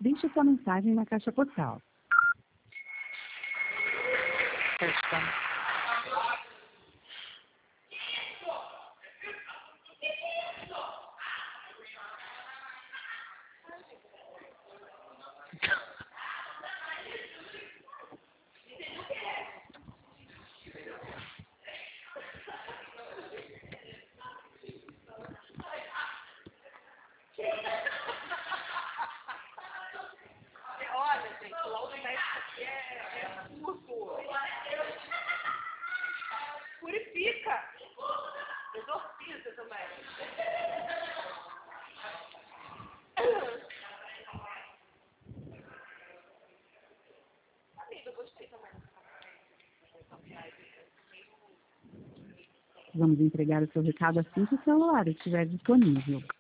Deixe sua mensagem na caixa postal. Olha, gente, o laudo médico aqui é puro. Purifica. Exorciza também. Amiga, eu gostei também. Vamos entregar o seu recado assim que o celular estiver disponível.